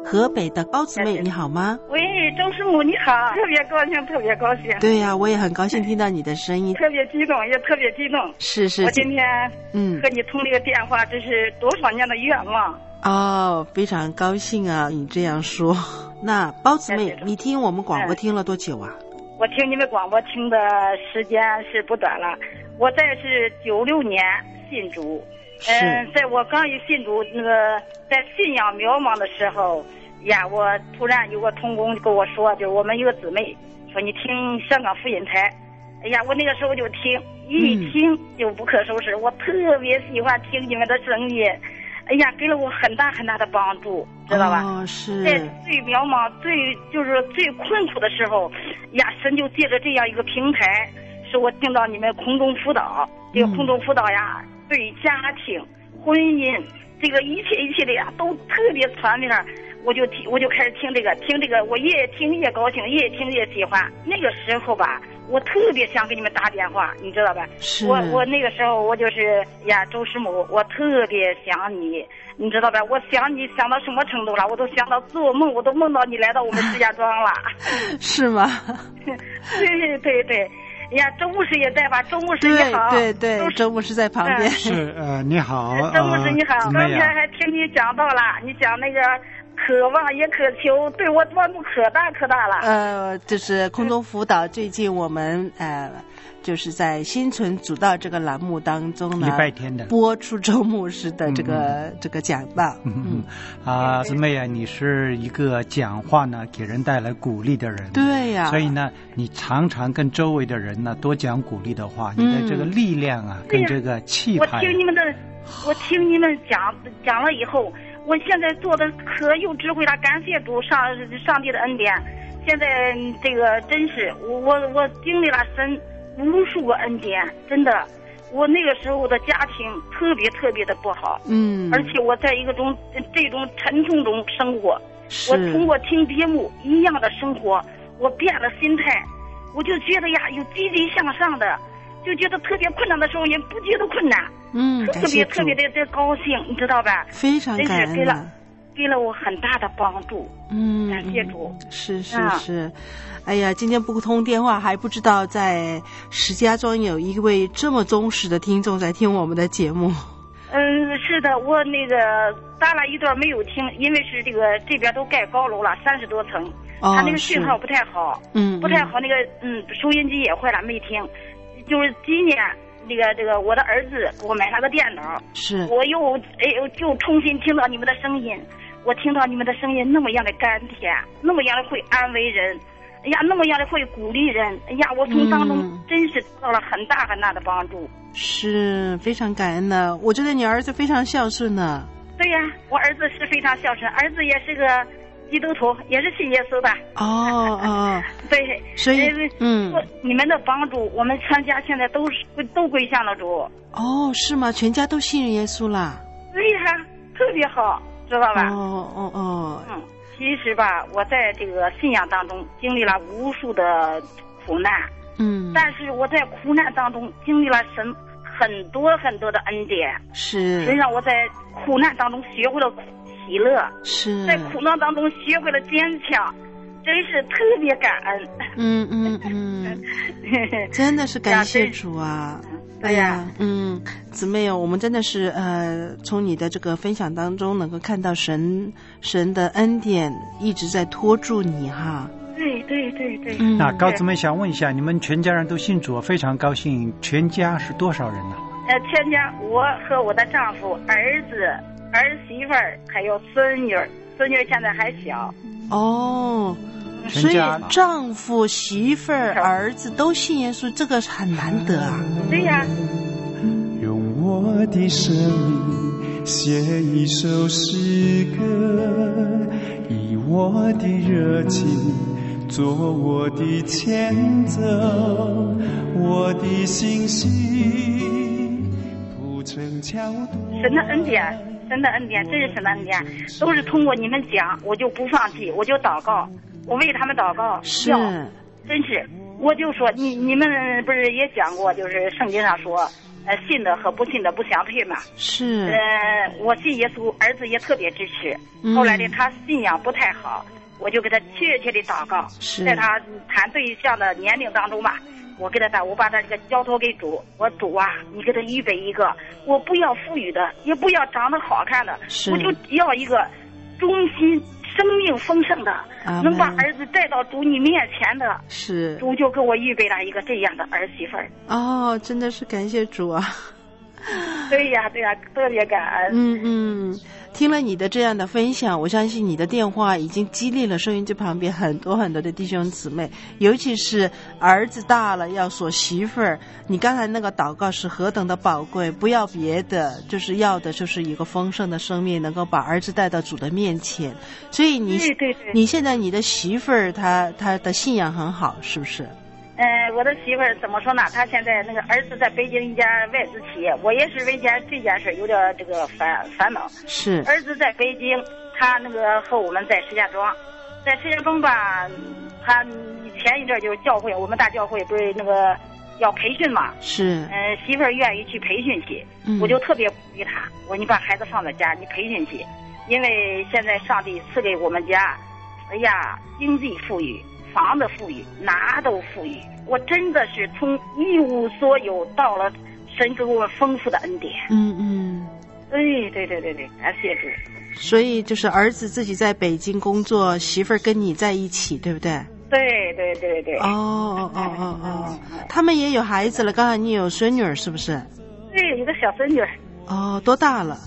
河北的高姊妹，你好吗？ 喂，周师母你好，特别高兴，特别高兴。 对呀，我也很高兴听到你的声音， 特别激动，也特别激动。 是， 我今天和你通这个电话，这是多少年的愿望。 哦，非常高兴啊，你这样说。那包姊妹，你听我们广播听了多久啊？ 我听你们广播听的时间是不短了，我在是96年信主。在我刚一信主，那个在信仰渺茫的时候呀，我突然有个同工跟我说，就是我们一个姊妹说你听香港福音台，哎呀，我那个时候就听，一听就不可收拾，我特别喜欢听你们的声音，哎呀，给了我很大很大的帮助，知道吧？ 是在最渺茫、就是最困苦的时候呀，神就借着这样一个平台，使我听到你们空中辅导，这个空中辅导呀。对家庭、婚姻，这个一切的呀，都特别全面。我就开始听这个，我越听越高兴，越听越喜欢。那个时候吧，我特别想给你们打电话，你知道吧？我那个时候我就是呀，周师母，我特别想你，你知道吧？我想你想到什么程度了？我都想到做梦，我都梦到你来到我们石家庄了。 是吗？ 对。呀，周牧师也在吧？周牧师你好。 对，周牧师在旁边。 是你好， 周牧师你好。刚才还听你讲到了，你讲那个渴望也渴求，对我帮助可大了。 就是空中辅导，最近我们就是在心存主道这个栏目当中呢， 礼拜天的播出周牧师的这个讲道。 姊妹啊，你是一个讲话呢给人带来鼓励的人， 对呀， 所以呢，你常常跟周围的人呢多讲鼓励的话，你的这个力量啊，跟这个气派。 我听你们讲了以后，我现在做的可有智慧了，感谢主上帝的恩典。现在这个真是我经历了神无数个恩典，真的，我那个时候的家庭特别的不好，而且我在一个这种沉重中生活，我通过听节目一样的生活，我变了心态，我就觉得呀，有积极向上的，就觉得特别困难的时候也不觉得困难，特别的高兴，你知道吧？ 非常感恩了。 给了我很大的帮助，感谢主。 是，哎呀，今天不通电话还不知道在石家庄有一位这么忠实的听众在听我们的节目。 是的，我那个搭了一段没有听，因为是这边都盖高楼了，30多层，他那个信号不太好，不太好，那个收音机也坏了，没听。就是今年这个我的儿子给我买了个电脑，我又重新听到你们的声音，我听到你们的声音那么样的甘甜，那么样的会安慰人，哎呀，那么样的会鼓励人，哎呀，我从当中真是得到了很大很大的帮助， 是非常感恩的。我觉得你儿子非常孝顺呢。 对呀，我儿子是非常孝顺，儿子也是个基督徒，也是信耶稣的。对， 所以你们的帮助，我们全家现在都归向了主。 是吗？全家都信耶稣啦？ 对呀，特别好，知道吧？其实吧，我在这个信仰当中经历了无数的苦难，但是我在苦难当中经历了神很多很多的恩典，神让我在苦难当中学会了喜乐，在苦难当中学会了坚强，真是特别感恩。 真的是感谢主啊！ 对呀， 姊妹我们真的是从你的这个分享当中能够看到神的恩典一直在托住你哈。 对。 那高姊妹想问一下，你们全家人都信主，非常高兴。全家是多少人呢？ 全家我和我的丈夫、儿子、儿媳妇儿还有孙女现在还小。 所以丈夫、媳妇儿、儿子都信耶稣，这个很难得啊。 对呀。 用我的生命写一首诗歌，以我的热情做我的前奏，我的信心铺成桥墩。 神的恩典，真是神的恩典，都是通过你们讲，我就不放弃，我就祷告，我为他们祷告，真是，我就说你们不是也讲过，就是圣经上说信的和不信的不相配嘛。 是。 我信耶稣，儿子也特别支持。后来呢，他信仰不太好，我就给他切的祷告，在他谈对象的年龄当中吧，我给他我把他这个交托给主，我主啊，你给他预备一个，我不要富裕的，也不要长得好看的，我就要一个忠心、生命丰盛的，能把儿子带到主你面前的。 是。 主就给我预备了一个这样的儿媳妇儿。 哦，真的是感谢主啊！ 对呀，特别感恩。 听了你的这样的分享，我相信你的电话已经激励了收音机旁边很多很多的弟兄姊妹，尤其是儿子大了要锁媳妇儿，你刚才那个祷告是何等的宝贵，不要别的，就是要的就是一个丰盛的生命，能够把儿子带到主的面前。所以你现在你的媳妇儿她的信仰很好，是不是？ 我的媳妇儿怎么说呢？她现在那个儿子在北京一家外资企业，我也是为这件事有点这个烦恼。 是。儿子在北京，他那个和我们在石家庄，吧，他前一阵就是教会，我们大教会不是那个要培训嘛？是。媳妇儿愿意去培训去，我就特别鼓励他，我说你把孩子放在家，你培训去，因为现在上帝赐给我们家，哎呀，经济富裕。房子富裕，哪都富裕，我真的是从一无所有到了神给我丰富的恩典。对，感谢主。 所以就是儿子自己在北京工作，媳妇儿跟你在一起，对不对？ 对。 哦，他们也有孩子了，刚才你有孙女儿是不是？ 对，有个小孙女。 哦，多大了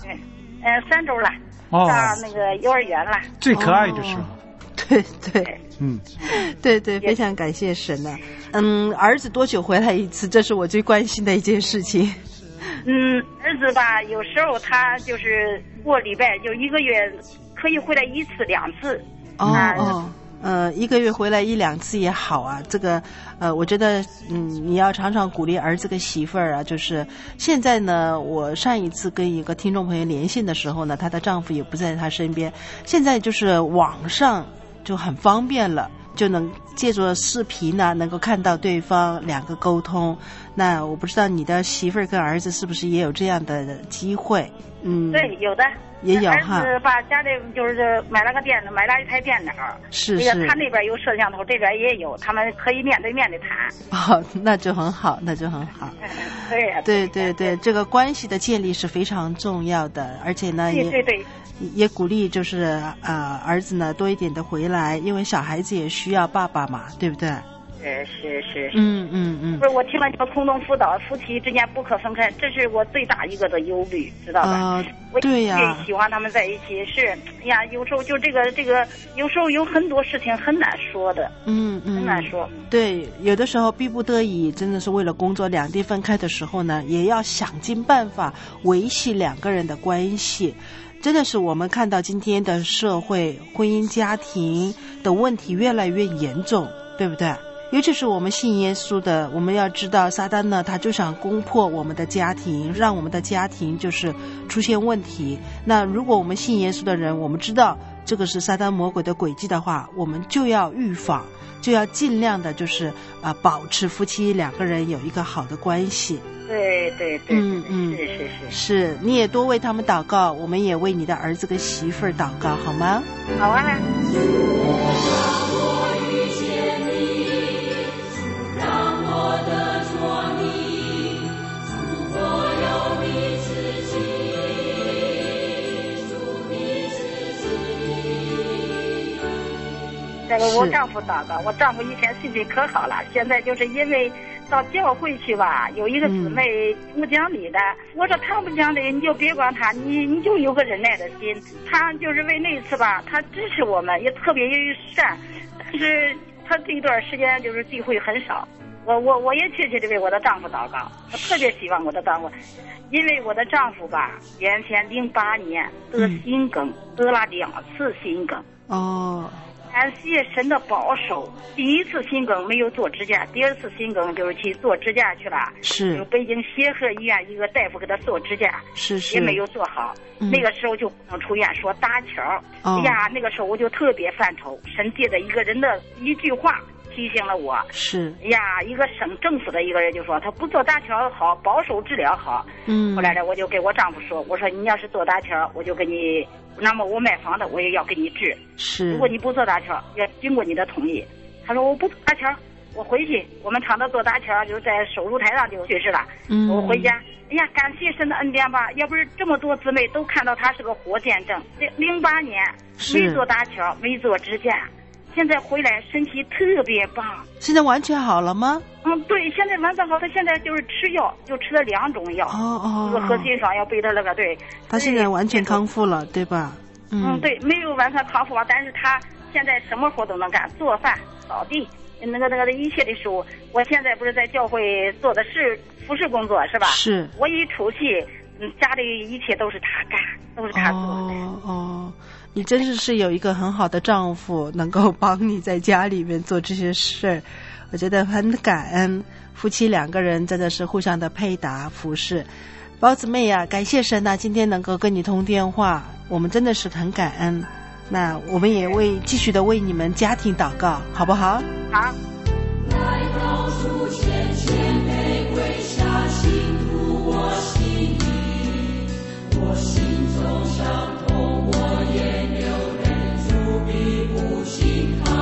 ？3周了，上那个幼儿园了。 最可爱的时候。 对，对，非常感谢神呢。儿子多久回来一次？这是我最关心的一件事情。 儿子吧，有时候他就是过礼拜就1个月可以回来1次2次。 1个月回来1、2次也好啊。这个我觉得你要常常鼓励儿子跟媳妇儿啊。就是现在呢，我上一次跟一个听众朋友连线的时候呢，她的丈夫也不在她身边。现在就是网上就很方便了，就能借助视频呢，能够看到对方2个沟通。那我不知道你的媳妇儿跟儿子是不是也有这样的机会？ 对，有的。 也有哈。 儿子把家里就是买了一台电脑。 是。 他那边有摄像头，这边也有，他们可以面对面的谈。 那就很好。 对呀。 对，这个关系的建立是非常重要的，而且呢，也鼓励就是儿子呢多一点的回来，因为小孩子也需要爸爸嘛，对不对？ 是。 不是，我听了你们空中辅导，夫妻之间不可分开，这是我最大一个的忧虑，知道吧？ 对呀。 我也喜欢他们在一起，是呀，有时候就这个，有时候有很多事情很难说的。很难说。 对，有的时候逼不得已，真的是为了工作两地分开的时候呢，也要想尽办法维系2个人的关系。真的是我们看到今天的社会婚姻家庭的问题越来越严重，对不对？尤其是我们信耶稣的，我们要知道撒旦呢，他就想攻破我们的家庭，让我们的家庭就是出现问题。那如果我们信耶稣的人，我们知道这个是撒旦魔鬼的诡计的话，我们就要预防，就要尽量的就是保持夫妻2个人有一个好的关系。 对， 是，你也多为他们祷告，我们也为你的儿子跟媳妇儿祷告，好吗？ 好啊。这个我丈夫祷告，我丈夫以前心情可好了，现在就是因为到教会去吧，有一个姊妹不讲理的，我说他不讲理你就别管他，你就有个忍耐的心。他就是为那次吧，他支持我们，也特别善，但是他这一段时间就是聚会很少。我也确切的为我的丈夫祷告，我特别希望我的丈夫，因为我的丈夫吧，原先08年得心梗，得了2次心梗。感谢神的保守，第1次心梗没有做指甲，第2次心梗就是去做指甲去了。 是。 就北京协和医院一个大夫给他做指甲，也没有做好。那个时候就不能出院，说搭桥。哎呀，那个时候我就特别犯愁，神借着一个人的一句话， 提醒了我。 是呀，一个省政府的一个人就说他不做搭桥好，保守治疗好。后来呢，我就给我丈夫说，我说你要是做搭桥，我就给你，那么我买房的我也要给你治。 是， 如果你不做搭桥，要经过你的同意。他说我不做搭桥，我回去，我们厂子做搭桥就在手术台上就去世了。我回家，哎呀，感谢神的恩典吧！要不是这么多姊妹都看到他是个活见证。08年没做搭桥，没做支架，现在回来身体特别棒。 现在完全好了吗？ 对，现在完全好。他现在就是吃药，就吃了2种药。一个核心爽药配他那个，对。 他现在完全康复了，对吧？ 对，没有完全康复，但是他现在什么活都能干，做饭、扫地。那个一切的时候，我现在不是在教会做的是服侍工作，是吧？是。我一出去，家里一切都是他干，都是他做的。 你真是有一个很好的丈夫，能够帮你在家里面做这些事儿，我觉得很感恩。夫妻2个人真的是互相的配搭服侍。包子妹呀，感谢神啊，今天能够跟你通电话，我们真的是很感恩。那我们也继续的为你们家庭祷告，好不好？ 好。 来到主前谦卑跪下，倾吐我心意，我心中伤痛，我也流泪，主必不轻看。